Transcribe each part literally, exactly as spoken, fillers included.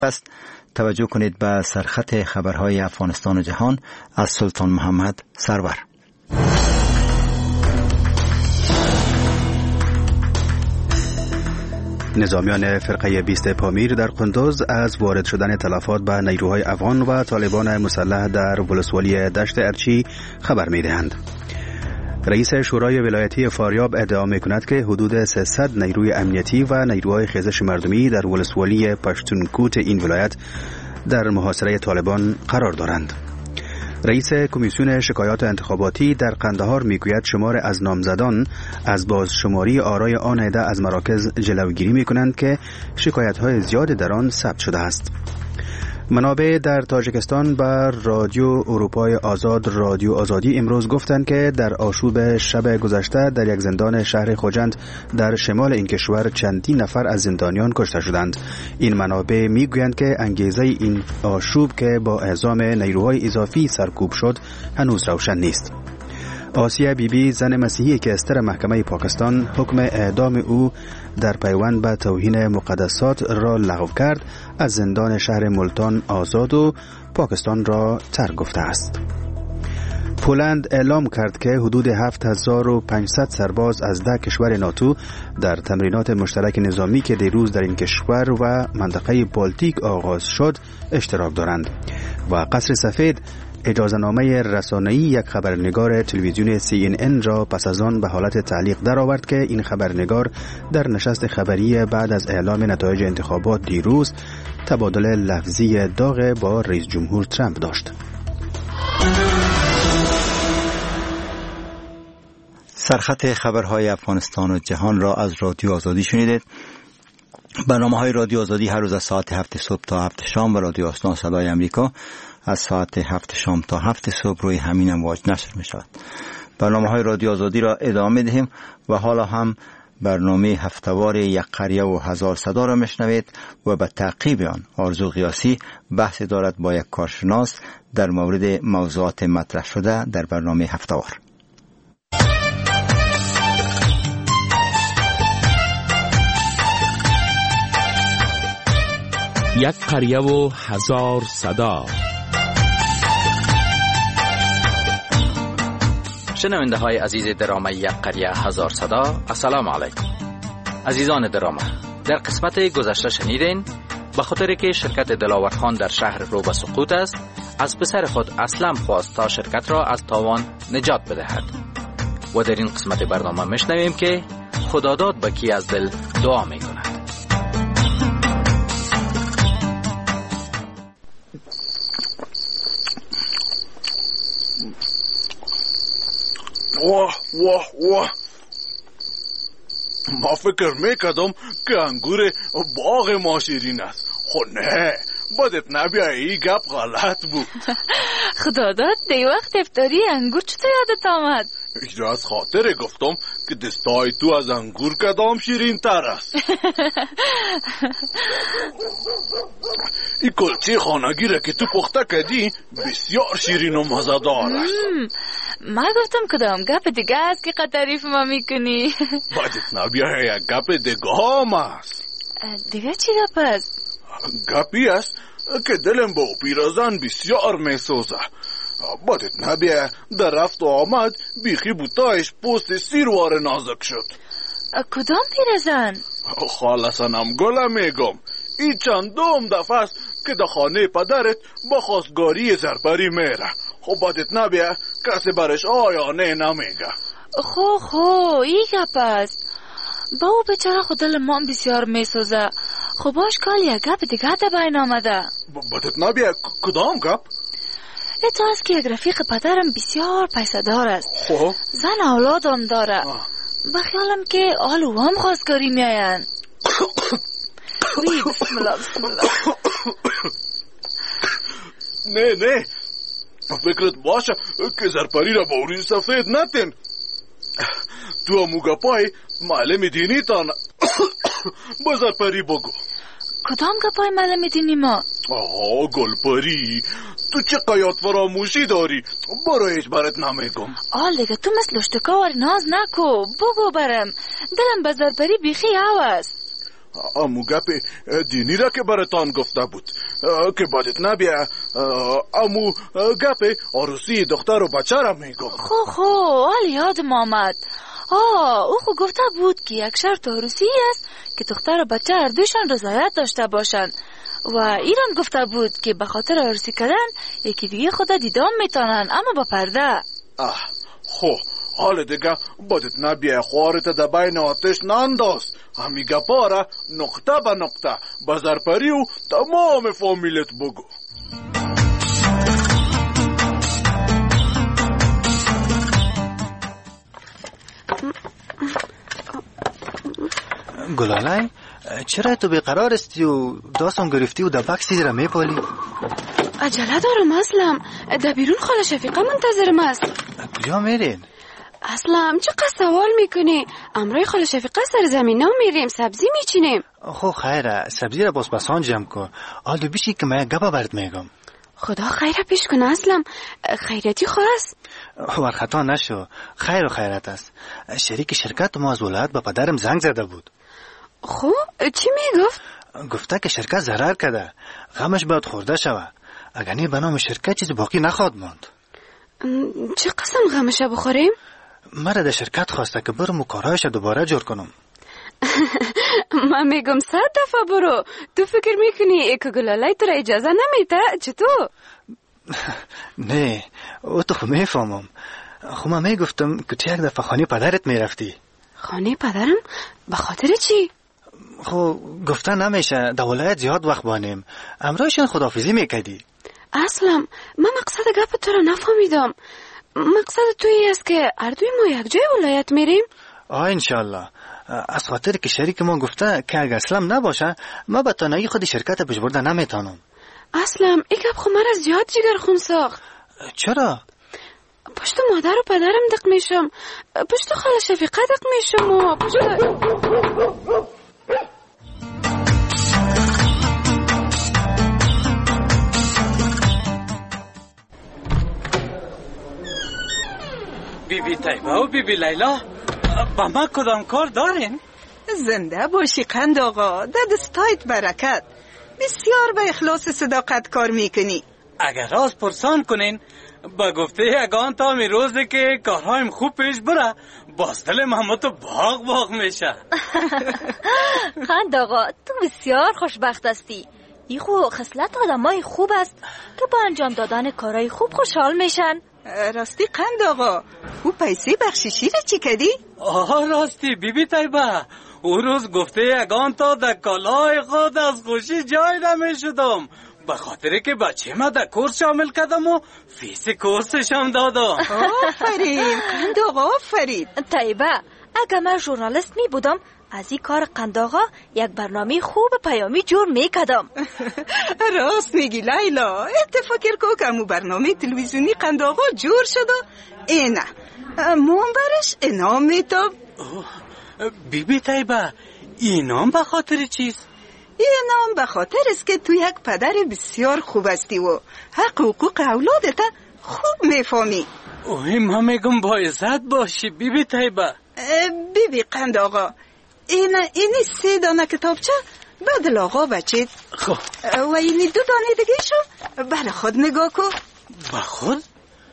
است. توجه کنید به سرخط خبرهای افغانستان و جهان از سلطان محمد سرور. نظامیان فرقه بیست پامیر در قندوز از وارد شدن تلفات به نیروهای افغان و طالبان مسلح در ولسوالی دشت ارچی خبر می دهند. رئیس شورای ولایتی فاریاب ادعا می کند که حدود سیصد نیروی امنیتی و نیروهای خیزش مردمی در ولسوالی پشتونکوت این ولایت در محاصره طالبان قرار دارند. رئیس کمیسیون شکایات انتخاباتی در قندهار میگوید شمار از نامزدان از بازشماری آرای آن عده از مراکز جلوگیری میکنند که شکایت‌های زیاد در آن ثبت شده است. منابع در تاجیکستان بر رادیو اروپای آزاد رادیو آزادی امروز گفتند که در آشوب شب گذشته در یک زندان شهر خوجند در شمال این کشور چندین نفر از زندانیان کشته شدند. این منابع میگویند که انگیزه این آشوب که با اعزام نیروهای اضافی سرکوب شد هنوز روشن نیست. آسیه بی بی زن مسیحی که استر محکمه پاکستان حکم اعدام او در پیوند به توهین مقدسات را لغو کرد از زندان شهر ملتان آزاد و پاکستان را ترک گفته است. پولند اعلام کرد که حدود هفت هزار و پانصد سرباز از ده کشور ناتو در تمرینات مشترک نظامی که دیروز در این کشور و منطقه بالتیک آغاز شد اشتراک دارند. و قصر سفید اجازه‌نامه رسانه‌ای یک خبرنگار تلویزیون سی ان ان را پس از آن به حالت تعلیق درآورد که این خبرنگار در نشست خبری بعد از اعلام نتایج انتخابات دیروز تبادل لفظی داغ با رئیس جمهور ترامپ داشت. سرخط خبرهای افغانستان و جهان را از رادیو آزادی شنیدید. برنامه‌های رادیو آزادی هر روز از ساعت هفت صبح تا هفت شام و رادیو آشنا صدای امریکا از ساعت هفت شام تا هفت صبح روی همین امواج نشر می شود. برنامه‌های رادیو آزادی را ادامه دهیم و حالا هم برنامه هفته‌وار یک قریه و هزار صدا را میشنوید و به تعقیب آن آرزو قیاسی بحث دارد با یک کارشناس در مورد موضوعات مطرح شده در برنامه هفته‌وار. یک قریه و هزار صدا. شنونده های عزیز درامه یک قریه هزار صدا، السلام علیکم. عزیزان درامه، در قسمت گذشته شنیدین به خاطر که شرکت دلاور خان در شهر رو به سقوط است، از پسر خود اسلم خواست تا شرکت را از تاوان نجات بدهد و در این قسمت برنامه میشنویم که خداداد به کی از دل دعا میکند. واه واه واه، ما فکر میکردم که انگور باغ ما شیرین است. خو نه، بدت نبیه، ای گپ غلط بود. خدا داد دی وقت افطاری انگور چطور یادت آمد؟ ایجا از خاطر گفتم که دستای تو از انگور کدام شیرین تر است. این کلچه خانگی را که تو پخته کردی بسیار شیرین و مزدار است. ما گفتم کدام گپ دیگه است که تعریف ما میکنی. بدت نبیه، یک گپ دیگه هم است. دیگه چی گپ است؟ گپی است که دلم با پیرزن بسیار میسوزه. بدت نبیه، در رفت و آمد بیخی بوتایش پوست سیروار نازک شد. کدام پیرزن؟ خالصنم گلم میگم، این چندم دفعه است که در خانه پدرت با خواستگاری زرپری میره. خب بدت نبیه کسی برش آیا نه نمیگه. خو خو ای گپ است. با او بچره خود دل ما بسیار میسوزه. خب باش کال یک گپ دیگه تا بین آمده. بدت نبیه کدام گپ؟ اتو است که یک رفیق پدرم بسیار پیسه دار است. خب زن اولادم داره. بخیالم که آلو هم خواستگاری میاین. وی بسم الله بسم الله. نه نه، فکرت باشه که زرپری را با اوری سفید نتین. تو هموگا پای معلم دینی تان با زرپری بگو. کدام گپای معلم دینی ما؟ آها گلپری، تو چه قیاد فراموشی داری؟ برو هیچ برات نمیگم. آل دیگه تو مثل اشتکاور ناز نکو، بگو برم. دلم به زرپری بیخی هواست. امو گپ دینی را که براتان گفته بود که بدت نبیه. امو گپ عروسی دختر و بچه را میگم. خو خو حال یادم آمد. آه او خو گفته بود که یک شرط عروسی است که دختر و بچه هر دوشان رضایت داشته باشند و ایران گفته بود که به خاطر عروسی کردن یکی دیگه خود دیدام میتونن اما با پرده. آه خو حال دیگه بدت نبیه خوارت در بین آتش نانداز. همی گپا را نقطه به نقطه به زرپری و تمام فامیلت بگو. گلالای چرا تو بیقرار استی و داستان گرفتی و در بکسی را میپالی؟ عجله دارم اسلم، در بیرون خاله شفیقه منتظرم است. کجا میرین؟ اسلم چقدر سوال میکنی؟ امروی خاله شفیقه سر زمین ها میریم سبزی میچینیم. خو خیره سبزی را باز بسان جمع کن. آلدو بیشی که من گپا برد میگم. خدا خیره پیش کن اسلم، خیرتی خواه است. ورخطا نشو، خیر و خیرت است. شریک شرکت ما از ولایت با پدرم زنگ زده بود. خب چی میگفت؟ گفته که شرکت ضرر کرده، غمش باید خورده شوه. اگر نه به نام شرکت چیز باقی نخواهد ماند. چه قسم غمش بخوریم؟ مرا در شرکت خواسته که برم و کارهایش دوباره جور کنم. من میگم صد دفعه برو. تو فکر میکنی که گلالای تو را اجازه نمیده؟ چطور؟ نه او تو خو میفهمم. خو من میگفتم که تو یک دفعه خانه پدرت میرفتی. خانه پدرم؟ به خاطر چی؟ خو گفته نمیشه در ولایت زیاد وقت بانیم. امروزشان خداحافظی میکردی. اصلا من مقصد گپ تو را نفهمیدم. مقصد توی است که هر دوی ما یک جای ولایت میریم؟ آه انشالله. از خاطر که شریک ما گفته که اگر اسلام نباشه ما به تنهایی خود شرکت پیش برده نمیتونم. اصلا این گپ خو مرا زیاد جگر خون ساخت. چرا؟ پشت مادر و پدرم دق میشم، پشت خاله شفیقه دق میشم و پشت بی بی طیبه و بی بی لیلا با ما کدام کار دارین؟ زنده باشی قند آقا، در دستایت برکت. بسیار به اخلاص صداقت کار میکنی. اگر راست پرسان کنین با گفته یگان تا می روزه که کارهایم خوب پیش بره باز دل محمد باغ باغ میشه. قند آقا تو بسیار خوشبخت هستی. ای خو خصلت آدمای خوب است که با انجام دادن کارهای خوب خوشحال میشن. راستی قند آقا او پیسه بخششی را چی کردی؟ آه راستی بی بی طیبه او روز گفته یگان تا در کالای خود از خوشی جای نمی شدم به خاطر که بچه ما در کورس شامل کردم و فیس کورسشم دادم. آفرین قند آقا آفرین. طیبه اگر من ژورنالیست می بودم از این کار قند آقا یک برنامه خوب پیامی جور می کردم. راست میگی لیلا، اتفاقی کو که امو برنامه تلویزیونی قند آقا جور شده اینه منبرش انام میتاب. بی بی طیبه اینام به خاطر چیست؟ اینام به خاطر است که تو یک پدر بسیار خوب هستی و حق حقوق اولادت خوب میفهمی. اوه ما میگم با عزت باشی بی بی طیبه. بی بی قند آقا این اینی سه دانه کتابچه بدل آقا بچید. خب و اینی دو دانه دیگه شو بله خود نگاه کن. با خود؟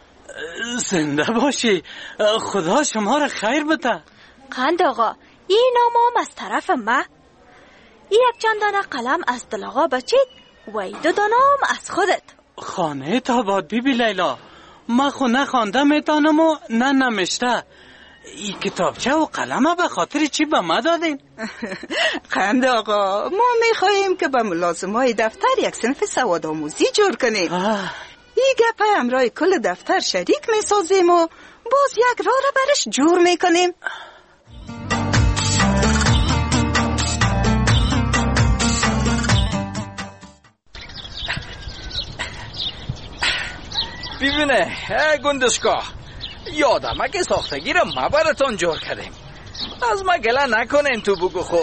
زنده باشی، خدا شما را خیر بده. قند آقا این نامم از طرف ما. یک چند دانه قلم از دل آقا بچید و این دو دانه هم از خودت. خانه تا باد بی بی لیلا ما خو نه خوانده میتانم و نه نمیشته. این کتابچه و قلم به خاطر چی به ما دادین؟ قند آقا ما میخواییم که به ملازمای دفتر یک صنف سواد آموزی جور کنیم. این گپه امرای کل دفتر شریک میسازیم و باز یک راه را برش جور میکنیم. ببینه گندشکا یادم که ساختگی را ما براتون جور کردیم. از ما گله نکنین تو بگو خو.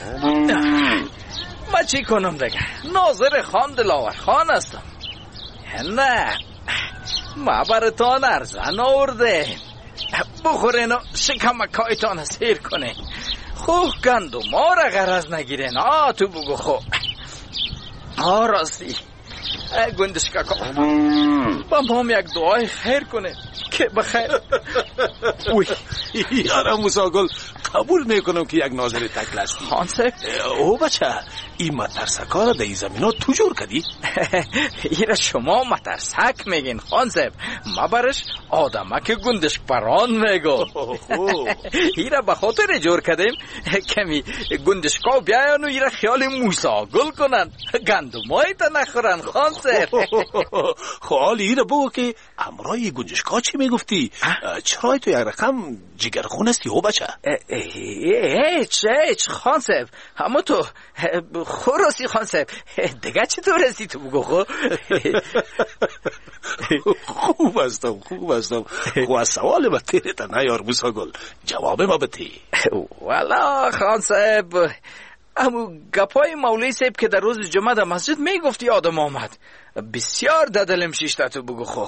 ما چی کنم دیگه؟ ناظر خان دلاور خان هستم. نه ما براتون ارزن آورده. بخورین و شکمکایتان سیر کنین. خو گندو ما را غرض نگیرین. آه تو بگو خو. آه راستی گندش کاکا با ما هم یک دعای خیر کنه که بخیر. اوی یارم موساگل قبول میکنم که یک ناظر تکل هستی. خانسه او بچه این مترسکا را در این زمین ها تو جور کدی؟ ایره شما مترسک میگین خانسه، ما برش آدمک گندش پران میگو. ایره بخاطر جور کدیم کمی گندشکا بیاین و ایره خیال موساگل کنن گندمای تا نخورن خانسه. خالی ایره بگو که امرای گندشکا چی میگفتی؟ چرای تو یک رقم جگرخون هستی او بچه؟ هیچ هیچ خانسه، اما تو خوراستی خانسه دیگه چطور هستی تو بگو خو؟ خوب هستم خوب هستم. خو از سوال با تیرتا نیار موساگل، جواب ما بتی. والا خانسه امو گپای مولوی صاحب که در روز جمعه در مسجد میگفتی آدم آمد بسیار ددلم شیشته تو بگو خو.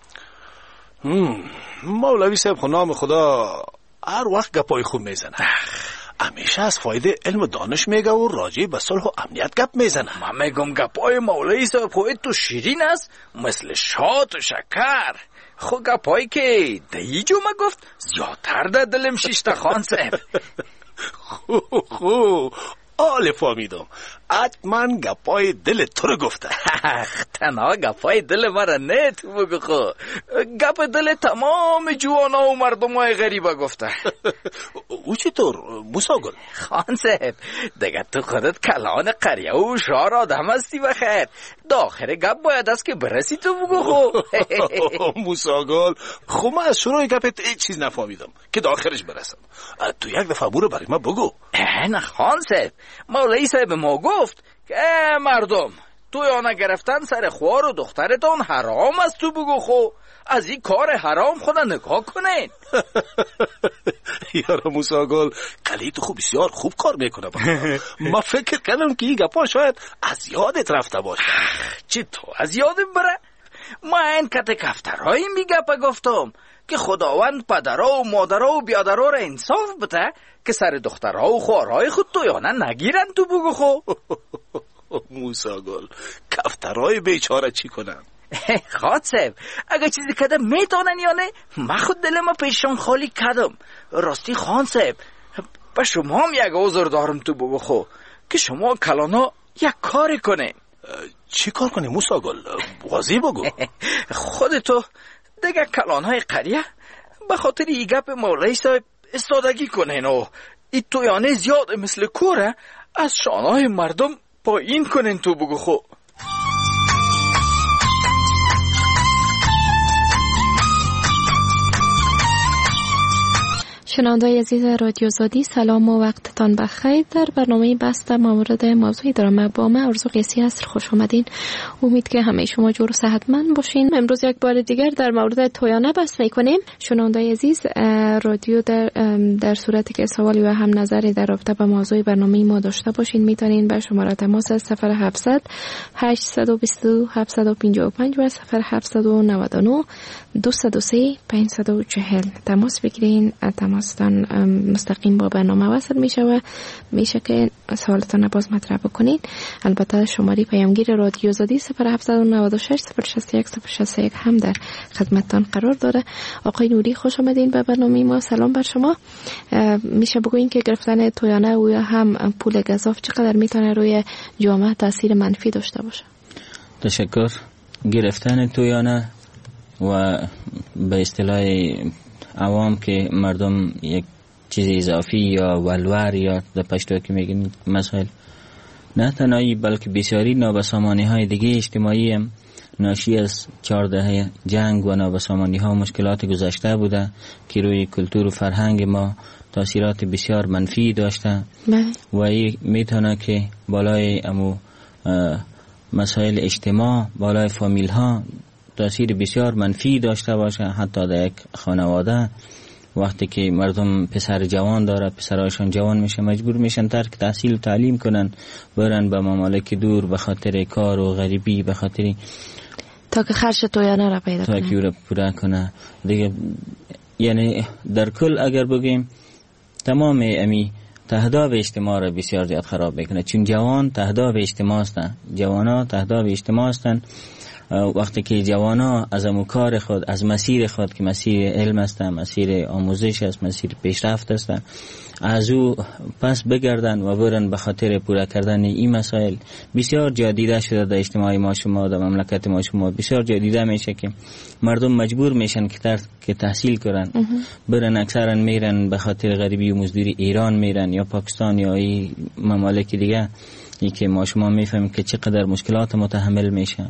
مولوی صاحب خو نام خدا هر وقت گپای خوب میزنه، همیشه از فایده علم دانش میگه و راجع به صلح و امنیت گپ میزنه. من میگم گپای مولوی صاحب خو تو شیرین است مثل شات و شکر. خو گپایی که دهی جمعه گفت زیادتر در دلم شیشته خان صاحب. خو خو آله فهمیدم، حتما گپای دل تو رو گفته. تنها گپای دل مرا نه تو بگو خو، گپ دل تمام جوانا و مردم های غریبه گفته. او چطور موساگل؟ خان صاحب دیگه تو خودت کلان قریه و شار آدم هستی بخیر، داخل گپ باید است که برسی تو بگو خو. موساگل خو من از شروع گپت هیچ چیز نفهمیدم که داخلش برسم. تو یک دفعه برو برای ما بگو. نه خان صاحب مولوی صاحب ما گفت که مردم تویانه گرفتن سر خوار و دخترتان حرام است تو بگو خو، از این کار حرام خدا نگاه کنین. یارا موساگل کلی تو خوب بسیار خوب کار میکنه. ما فکر کردم که این گپا شاید از یادت رفته باشه. چی تو از یادم بره؟ ما این کت کفترهایی میگه پا گفتم که خداوند پدرها و مادرها و بیادرها را انصاف بده که سر دخترها و خوارهای خود تویانه نگیرن تو بگو خو. موساگل کفترهای بیچاره چی کنن؟ خاد صاحب اگه چیزی کدم میتونن یا نه، من خود دلم پیشان خالی کدم. راستی خان صاحب با شما هم یک عذر دارم تو بگو خو که شما کلانا یک کاری کنین. چی کار کنی موساگل؟ واضح بگو. خودتو دیگه کلانهای قریه به خاطر ای گپ مولوی صاحب استادگی کنین و ای تویانه زیاد مثل کوره از شانهای مردم پایین کنین تو بگو خو. شنونده‌های عزیز رادیو آزادی سلام و وقتتان بخیر. در برنامه بحث در مورد موضوع درام با من آرزو قیسی هست. خوش آمدین. امید که همه شما جور و صحتمند باشین. امروز یک بار دیگر در مورد تویانه بحث میکنیم. شنونده‌های عزیز رادیو در در صورتی که سوالی و هم نظری در رابطه با موضوع برنامه ما داشته باشین میتونین به شماره تماس صفر هفتصد هشتصد و بیست و دو هفتصد و پنجاه و پنج و صفر هفتصد و نود و نه دویست و سه پانصد و چهل تماس بگیرین. تماس مستقیم با برنامه وصل میشه و میشه که سوالتان باز مطرح بکنین. البته شماره پیامگیر رادیو آزادی صفر هفتصد و نود و شش صفر شصت و یک صفر شصت و یک هم در خدمتتان قرار داره. آقای نوری خوش آمدین به برنامه ما. سلام بر شما. میشه بگوین که گرفتن تویانه و یا هم پول گزاف چقدر میتونه روی جامعه تاثیر منفی داشته باشه؟ تشکر. گرفتن تویانه و به اصطلاح عوام که مردم یک چیز اضافی یا ولور یا در پشتو که میگیم مسائل نه تنهایی بلکه بسیاری نابسامانی های دیگه اجتماعی هم ناشی از چهار دهه جنگ و نابسامانی ها و مشکلات گذشته بوده که روی کلتور و فرهنگ ما تاثیرات بسیار منفی داشته و این میتونه که بالای امو مسائل اجتماع بالای فامیل ها تاثیر بسیار منفی داشته باشه. حتی در یک خانواده وقتی که مردم پسر جوان داره پسرهاشون جوان میشه مجبور میشن ترک تحصیل و تعلیم کنن برن به ممالک دور به خاطر کار و غریبی به خاطر تا که خرج تویانه را پیدا کنه تا که را پورا کنه دیگه. یعنی در کل اگر بگیم تمام امی تهداب اجتماع را بسیار زیاد خراب میکنه، چون جوان تهداب اجتماع هستند، جوانا تهداب اجتماع هستند. وقتی که جوانا از کار خود، از مسیر خود که مسیر علم است، مسیر آموزش است، مسیر پیشرفت است، از او پس بگردن و برن به خاطر پورا کردن این مسائل. بسیار جا دیده شده در اجتماع ما شما، در مملکت ما شما بسیار جا دیده میشه که مردم مجبور میشن که تر که تحصیل کنن، برن اکثرا میرن به خاطر غریبی و مزدوری ایران میرن یا پاکستان یا این ممالک دیگه، ای که ما شما میفهمیم که چقدر مشکلات متحمل میشن.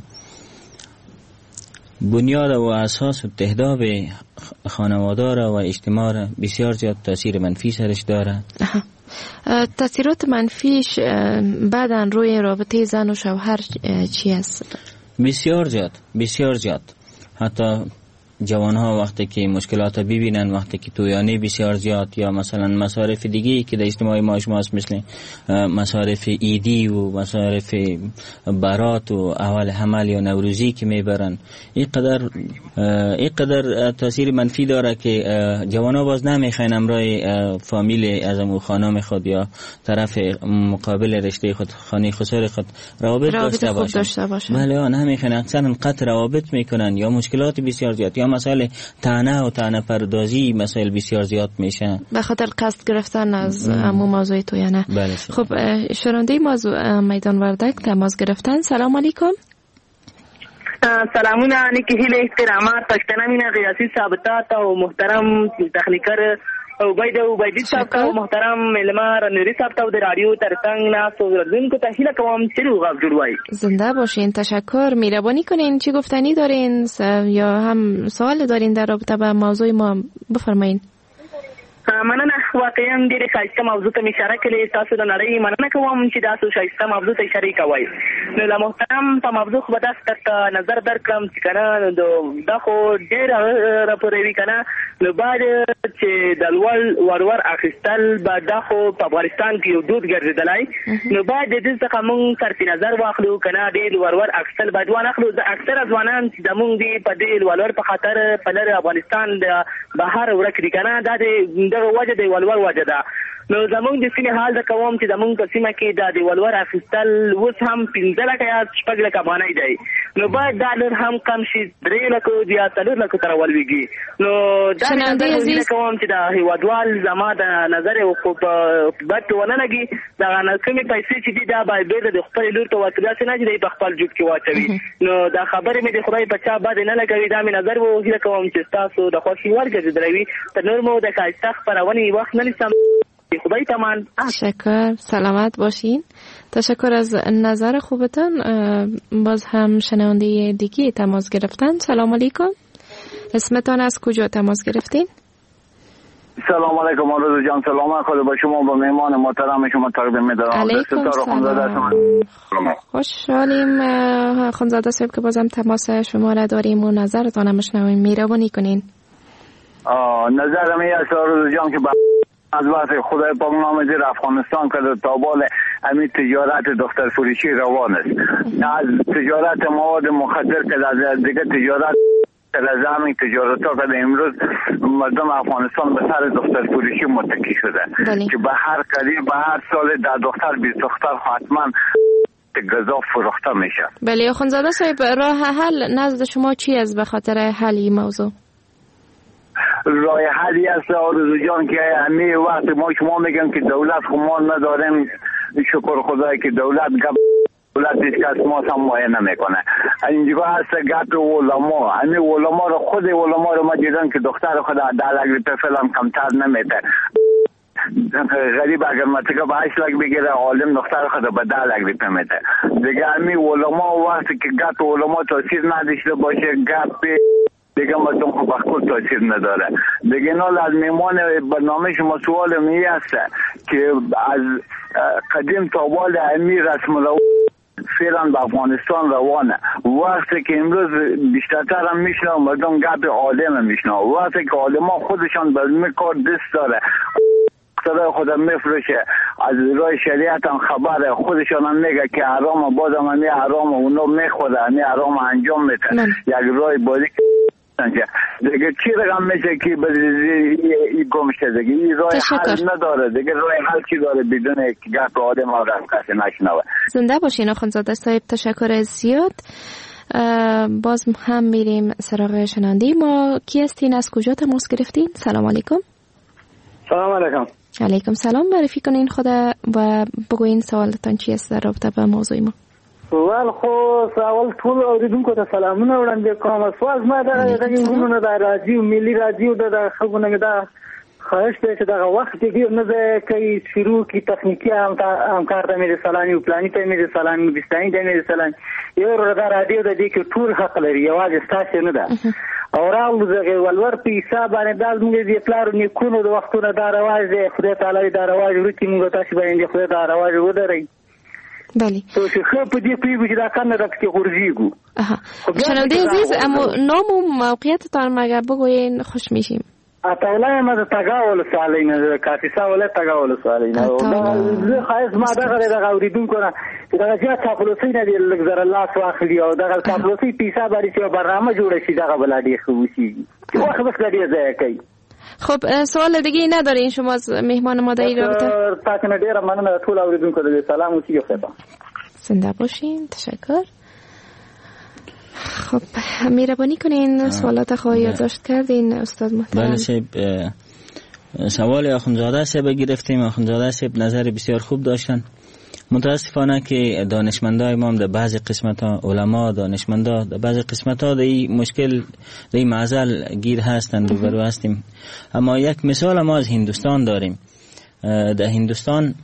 بنیاد و اساس و تهداب خانواده را و اجتماع را بسیار زیاد تاثیر منفی سرش داره. تاثیرات منفیش بعدن روی رابطه زن و شوهر چی است؟ بسیار زیاد، بسیار زیاد. حتی جوان ها وقتی که مشکلات ببینن، وقتی که تویانی بسیار زیاد یا مثلا مصارف دیگه که در اجتماع ما شماست، مثل مصارف ایدی و مصارف برات و اول حمل یا نوروزی که میبرن، اینقدر اینقدر تاثیر منفی داره که جوان ها باز نمیخواین امرای فامیل از امو خانم خود یا طرف مقابل رشته خود، خانه خسر خود روابط داشته باشن. داشته باشن بله، آن نمیخواین، اکثرا قطع روابط میکنن یا مشکلات بسیار زیاد یا مسائل طعنه و طعنه پردازی، مسائل بسیار زیاد میشه به خاطر قصد گرفتن از امو موضوع تو یا نه. بله. خب شنونده موضوع میدان وردک تماس گرفتن. سلام علیکم. سلامونه نیکی هیله احترامات پښتنه مینا ریاسی ثابتات او محترم تخنیکر عبید عبیدی صاحب او محترم ملما رنوری صاحب ته د رادیو ترڅنګ ناس اوریدونکو ته هیله کوم چې روغ جوړوي. زنده باشین، تشکر. مهربانی کنین چی گفتنی دارین یا هم سوال دارین در رابطه با موضوع ما بفرمایین. مننه، واقعا ډېرې ښایسته موضوع ته مې اشاره کړې. تاسو د نړۍ مننه کوم چې داسې ښایسته موضوع ته اشاره کوئ. نو له محترم په موضوع خو به داسې درته نظر درکړم چې که نه دا خو ډېره راپوروي که نه، نو باید چې د لوړ ورور اخیستل به دا خو په افغانستان کې یو دود ګرځېدلی، نو باید د دې څخه مونږ طرف نظر واخلو که نه ډېر ورور اخیستل باید وانخلو. اکثره ځوانان چې زمونږ دي په دې ورور په خاطر په لرې افغانستان د بهر ورک دي که نه، دا د دغه وجه د ولور وجه ده. نو زمونږ د سیمې حال د کوم چې زمونږ په سیمه کې دا د ولور اخیستل اوس هم پنځه لکه یا شپږ لکه افغانۍ دی، نو باید دا لږ هم کم شي، درې لکو یا څلور لکو ته راولویږي. نو دا د کوم چې د هیوادوال زما د نظر خو په بد ونه لګي، دغه کومې پیسې چې دي دا باید بېرته د خپلې لور ته ورکړي، داسې نه چې دی په خپل جوب کې واچوي. نو دا خبرې مې د خدای په چا بد نه لګوي، دا مې نظر و. هیله کوم چې ستاسو د خوښې وړ ګرځېدلی وي. تر نور مو د ښایسته خپرونې وخت نه نیسم. خدای تمام. تشکر، سلامت باشین. تشکر از نظر خوبتان. باز هم شنونده دیگه تماس گرفتن. سلام علیکم. اسمتان از کجا تماس گرفتین؟ سلام علیکم آرزو جان. سلام خدا با شما، با مهمان محترم شما تقدیم می‌دارم. علیکم سلام. خوشحالیم خانزاده صاحب که بازم تماس شما را داریم و نظرتان هم بشنویم. مهربانی کنین. نظرم این است آرزو جان که از وقت خدای پاک نامزیر افغانستان که در تابال همین تجارت دختر فروشی روان است، از تجارت مواد مخدر که از دیگه تجارت از همین تجارت ها که امروز مردم افغانستان به سر دختر فروشی متکی شده بلی. که به هر قریب به هر سال در دختر بیست دختر حتما غذا فروخته میشه. بله خانزاده صاحب، راه حل نزد شما چی است به خاطر حل این موضوع؟ راه حلی است آرزو جان که همه وقت ما شما میگن که دولت خو ما نداریم، شکر خدای که دولت گپ دولت هیچ کس ما هم مایه نمیکنه. اینجا هست گپ علما، همه علما رو خود علما رو ما دیدن که دختر خود در اگریپه فلان کمتر نمیده. غریب اگر متکا به هشت لک بگیره، عالم دختر خود به ده لک ریپه میده. دیگه همه علما وقتی که گپ علما تاثیر نداشته باشه، گپ دیگه مردم خب بخور تاثیر نداره. دیگه نال از میمان برنامه شما سوال می است که از قدیم تا بال امی رسم رو فعلا به افغانستان روانه. وقتی که امروز بیشترتر هم میشنه مردم گپ عالم هم میشنه، وقتی که عالم ها خودشان برمی کار دست داره صدای خودم میفروشه، از رای شریعت هم خبره، خودشان هم میگه که حرام، بازم همی حرام اونا میخوره، همی حرام انجام میتن. یک رای بازی دیگه چی رقم میشه که این گم شده دیگه این راه حل نداره دیگه راه حل چی داره بدون گپ آدم آدم کسی نشنوه. زنده باشین آخوندزاده صاحب، تشکر زیاد. باز هم میریم سراغ شنوندی ما. کی هستین، از کجا تماس گرفتین؟ سلام علیکم. سلام علیکم. علیکم سلام. معرفی کنین خدا و بگوین سوالتان چی است در رابطه با موضوع ما. سوال خو سوال ټول اوریدونکو ته سلامونه وړاندې کوم. سوال ما د غوښتنو د راډیو ملي راډیو د خلکو دا خواهش دی چې دغه وخت ډیر نه ده کوي شروع کی تخنیکی همکار ته مې سلامي او پلاني ته مې سلامي بستاني ته مې سلامي. یو د راډیو د دې کې ټول حق لري، یوازې ستاسو نه ده. او راو دغه ولور په حساب باندې دال موږ دې پلار نیکونو د وختونو دا رواج دی. خدای تعالی دا رواج ورته موږ تاسو باندې خدای دا رواج ودرې. بله. تو چې خو په دې پیږي چې دا کنه راکې ورځيګو. اها. شنونده عزیز، اما نام و موقعیتتان مگه بگوین خوش میشیم. اتاولای ما د تاګاول سالینه کاتیسا ولې تاګاول سالینه او زه خاص ما دغه دغه اوریدونکو نه دغه چې تاسو نه دی لګزر الله واخلي او دغه تاسو پیسې باندې چې برنامه جوړ شي دغه بلادي خو شي وخت بس لري ځای کوي. خب سوال دیگه ندارین شما از مهمان ما در این رابطه؟ تاکنه ډیره مننه ټول اوریدونکو ته سلام اوسئ خدا. زنده باشین. تشکر. خب مهربانی کنین سوالات خواهی یادداشت کردین استاد محترم. بله صاحب، سوال آخوندزاده صاحب گرفتیم. آخوندزاده صاحب نظر بسیار خوب داشتن. متاسفانه که دانشمندای ما در بعضی قسمت‌ها، علما دانشمندا در بعضی قسمت‌ها در این مشکل در این معضل گیر هستند، روبرو هستیم. اما یک مثال ما از هندوستان داریم. در هندوستان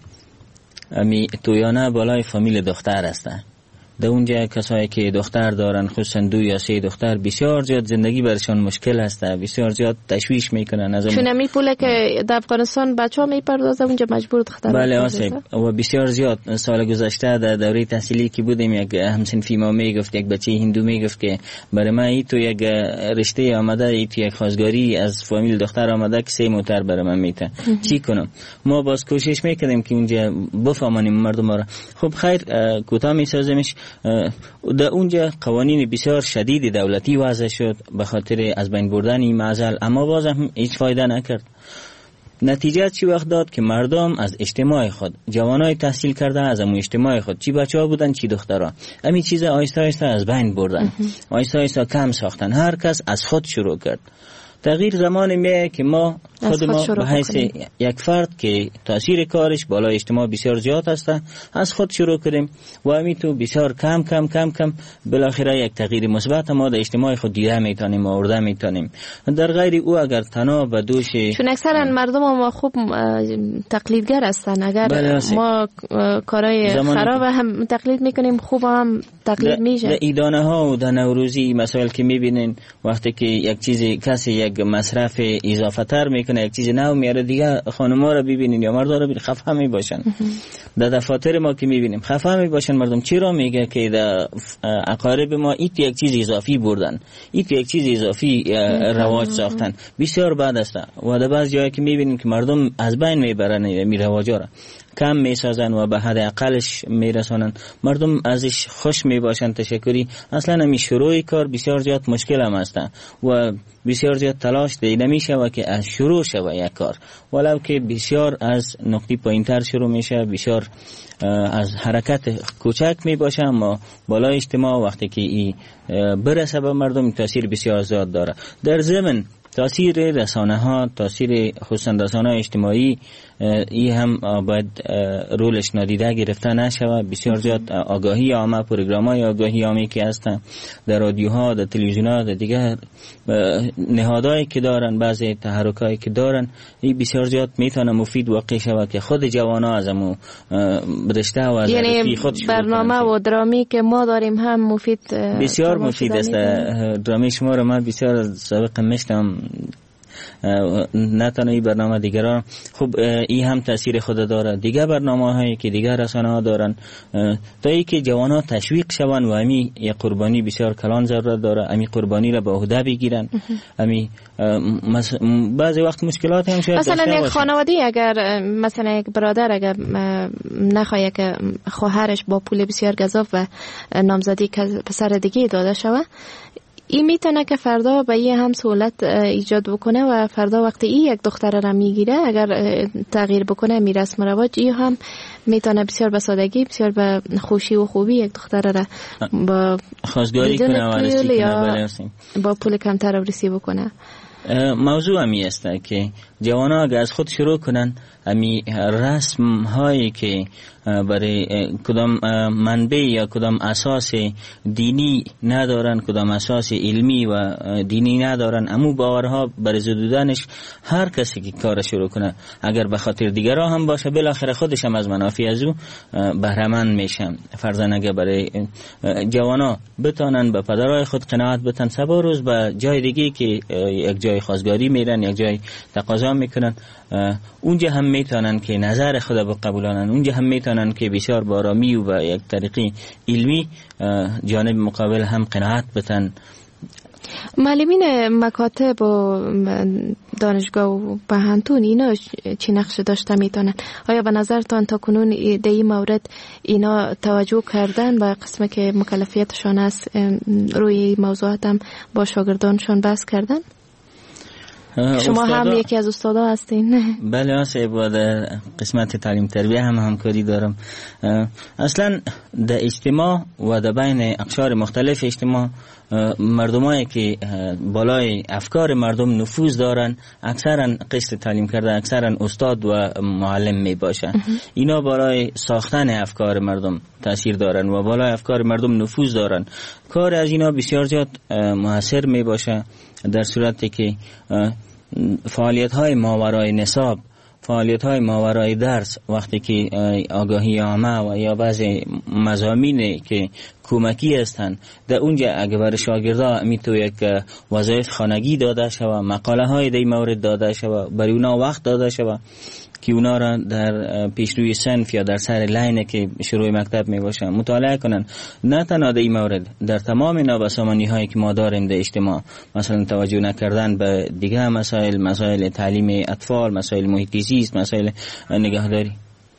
امی تویانه بالای فامیل دختر هستند. در اونجا کسایی که دختر دارن، خصوصا دو یا سه دختر، بسیار زیاد زندگی برشان مشکل هست، بسیار زیاد تشویش میکنن از چون می پوله که در افغانستان بچه‌ها میپردازه اونجا مجبور دختر. بله آسیب. و بسیار زیاد سال گذشته در دوره تحصیلی که بودیم یک همسنفی ما میگفت، یک بچه هندو میگفت که برای من ای تو یک رشته آمده، ای تو یک خواستگاری از فامیل دختر آمده که سه موتر برای من میته. چی کنم؟ ما باز کوشش میکردیم که اونجا بفهمانیم مردم را. خب خیر کوتاه میسازیمش. در اونجا قوانین بسیار شدید دولتی وضع شد به خاطر از بین بردن این معضل، اما باز هم هیچ فایده نکرد. نتیجه چی وقت داد که مردم از اجتماع خود، جوانای تحصیل کرده از امون اجتماع خود، چی بچه ها بودن چی دخترها، همین چیز آیسته آیسته از بین بردن، آیسته آیسته کم ساختن. هر کس از خود شروع کرد. تغییر زمان میه که ما خود ما به حیث یک فرد که تاثیر کارش بالای اجتماع بسیار زیاد هسته از خود شروع کنیم و همین تو بسیار کم کم کم کم بالاخره یک تغییر مثبت ما در اجتماع خود دیده میتونیم و آورده میتونیم. در غیر او اگر تنها به دوش، چون اکثرا مردم ما خوب تقلیدگر هستن، اگر ما کارهای خراب هم تقلید میکنیم خوب هم تقلید میشه. در ایدانه ها و در نوروزی مسائل که میبینین وقتی که یک چیزی کسی یک مصرف اضافه تر میکنه، یک چیز نو میاره، دیگه خانم‌ها رو ببینین یا مردا رو ببینین خفه میباشن. در دفاتر ما که میبینیم خفه میباشن مردم. چرا؟ میگه که در اقارب ما ایت یک چیز اضافی بردن، ایت یک چیز اضافی رواج ساختن، بسیار بد است. و در بعض جایی که میبینیم که مردم از بین میبرن می رواجا را، کم میسازن و به حد اقلش میرسانن، مردم ازش خوش میباشن. تشکری اصلا همی شروع کار بسیار زیاد مشکل هم هستن و بسیار زیاد تلاش دیده میشه و که از شروع شوه یک کار، ولو که بسیار از نقطه پایینتر شروع میشه، بسیار از حرکت کوچک میباشه، اما بالای اجتماع وقتی که ای برسه به مردم تاثیر بسیار زیاد داره. در ضمن تاثیر رسانه ها، تاثیر خصوصا رسانه اجتماعی، ای هم باید رولش نادیده گرفته نشوه. بسیار زیاد آگاهی عامه، پروگرام‌های آگاهی عامه که هستن در رادیوها، در تلویزیون‌ها، در دیگر نهادهایی که دارن، بعضی تحرکایی که دارن، این بسیار زیاد میتونه مفید واقع شوه که خود جوانا از امو رشته و از یعنی برنامه و درامی که ما داریم هم مفید، بسیار مفید است. درامی شما رو من بسیار سابقا میشتم، نه تنها این برنامه دیگران. خب این هم تاثیر خود داره. دیگر برنامه هایی که دیگر رسانه ها دارن تا ای که جوان ها تشویق شون و امی یک قربانی بسیار کلان ضرورت داره، امی قربانی را به عهده بگیرن. امی بعضی وقت مشکلات هم شاید مثلا یک خانواده اگر مثلا یک برادر اگر نخواهی که خواهرش با پول بسیار گزاف و نامزدی پسر دیگه داده شوه، این میتونه که فردا به این هم سهولت ایجاد بکنه و فردا وقتی این یک دختر را میگیره اگر تغییر بکنه می رسم رواج، این هم میتونه بسیار به سادگی بسیار به خوشی و خوبی یک دختر را با خواستگاری کنه و رسیب کنه، با پول کمتر رسیب بکنه. موضوع همی است که جوانا اگر از خود شروع کنن امی رسم هایی که برای کدام منبع یا کدام اساس دینی ندارن، کدام اساس علمی و دینی ندارن، امو باورها برای زدودنش هر کسی که کار شروع کنه اگر به خاطر دیگرها هم باشه بالاخره خودش هم از منافع از او بهره مند میشن. فرضاً اگر برای جوانا بتانن به پدرای خود قناعت بتن، سبا روز به جای دیگه که یک جای خواستگاری میرن، یک جای تقاضا میکنن، اونجا هم میتونن که نظر خدا بقبولانن، اونجا هم میتونن که بسیار بارامی و به یک طریقی علمی جانب مقابل هم قناعت بتن. معلمین مکاتب و دانشگاه و بهانتون اینا چی نقش داشته میتونن؟ آیا به نظرتان تا کنون در این مورد اینا توجه کردن و قسمه که مکلفیتشان است روی موضوعات هم با شاگردانشان بحث کردن؟ شما هم یکی از استادا هستین. بله آسه، با در قسمت تعلیم تربیه هم همکاری دارم. اصلا در اجتماع و در بین اقشار مختلف اجتماع مردمایی که بالای افکار مردم نفوذ دارن اکثرا قسط تعلیم کرده، اکثرا استاد و معلم می باشن. اینا بالای ساختن افکار مردم تاثیر دارن و بالای افکار مردم نفوذ دارن. کار از اینا بسیار زیاد موثر می باشه در صورتی که فعالیت های ماورای نصاب، فعالیت های ماورای درس، وقتی که آگاهی عامه و یا بعضی مضامینی که کمکی هستند در اونجا اگه برای شاگردا میتو یک وظایف خانگی داده شود، مقاله های در مورد داده شود، برای اونا وقت داده شود که اونا را در پیشروی صنف یا در سر لاین که شروع مکتب می باشن مطالعه کنن. نه تنها در این مورد، در تمام نابسامانی هایی که ما داریم در اجتماع، مثلا توجه نکردن به دیگه مسائل، مسائل تعلیم اطفال، مسائل محیط زیست، مسائل نگهداری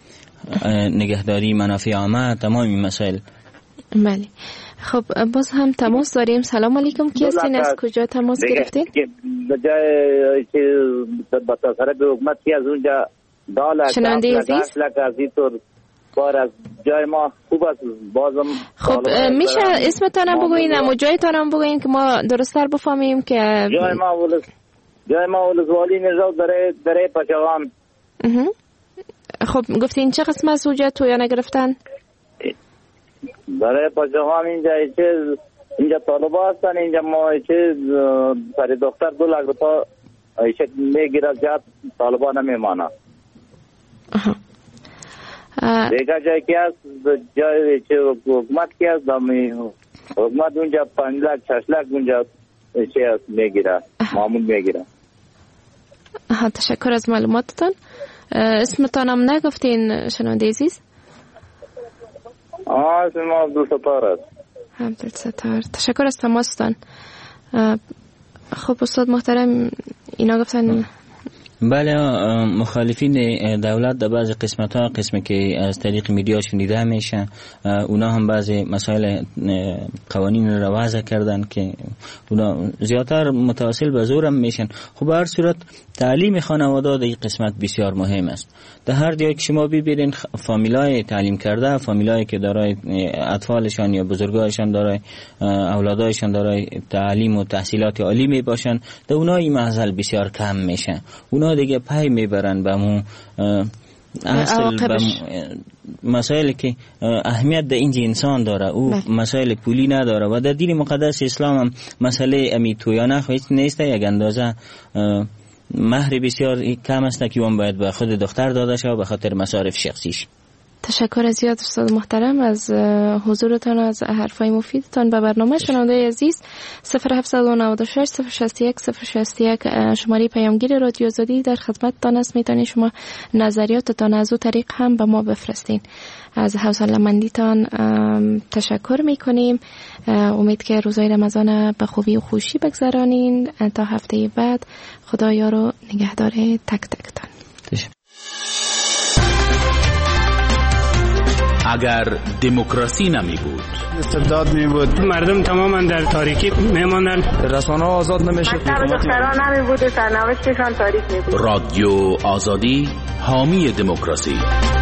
نگهداری منافع عامه، تمام این مسائل. بله. خب باز هم تماس داریم. سلام علیکم، کی هستین؟ از کجا تماس گرفتین؟ به جای که با طرف حکومت کی از اونجا داله شنونده عزیز از اینطور بار از جای ما خوب است. بازم خب میشه اسمتانم بگوین و جایتانم بگوین که ما درست‌تر بفهمیم که جای ما ولس جای ما ولسوالی نژاد داره داره پشاوان. خب گفتین چه قسم از اوجا تو یا نگرفتن؟ برای پشاوان اینجا چه اینجا طالبا هستن، اینجا ما چه سر دختر دو لک روپا ایشه میگیره، زیاد طالبا نمیمانه. دیگه جایی که هست جایی چه حکومت که هست دامی حکومت اونجا پنج لک شش لک اونجا چه هست میگیره، معمول میگیره. تشکر از معلوماتتان. اسمتانم نگفتین شنونده عزیز؟ آه اسم ما عبدالستار است. عبدالستار، تشکر از تماستان. خب استاد محترم اینا گفتن بله، مخالفین دولت در بعض قسمت ها، قسمی که از طریق میدیا شنیده میشن، اونا هم بعضی مسائل قوانین رو وضع کردن که اونا زیادتر متواصل به زور هم میشن. خب به هر صورت تعلیم خانواده در این قسمت بسیار مهم است. در هر جایی که شما ببینید فامیلای تعلیم کرده، فامیلایی که دارای اطفالشان یا بزرگایشان دارای اولادایشان دارای تعلیم و تحصیلات عالی می باشن، در اونها این معضل بسیار کم میشه. اونا دیگه پی میبرن به مو اصل به مسائلی که اهمیت در اینجا انسان داره، او مسائل پولی نداره و در دین مقدس اسلام هم مسئله امی تویانه هیچ نیست. یک اندازه مهر بسیار کم است که اون باید به خود دختر داده شود به خاطر مصارف شخصیش. تشکر از زیاد استاد محترم از حضورتان، از حرفای مفیدتان به برنامه. شنونده عزیز صفر هفت نه شش صفر شصت یک صفر شصت یک شماره پیامگیر رادیو آزادی در خدمتتان است. میتونید شما نظریاتتان از او طریق هم به ما بفرستین. از حوصله‌مندیتان تشکر میکنیم. امید که روزهای رمضان به خوبی و خوشی بگذرانین. تا هفته بعد خدا یار و نگهدار تک تکتان. اگر دموکراسی نمی بود، استبداد می بود، مردم تماما در تاریکی می ماندن، رسانه آزاد نمیشه، دختران نمی بود، سرنوشتشان تاریک می بود. رادیو آزادی حامی دموکراسی.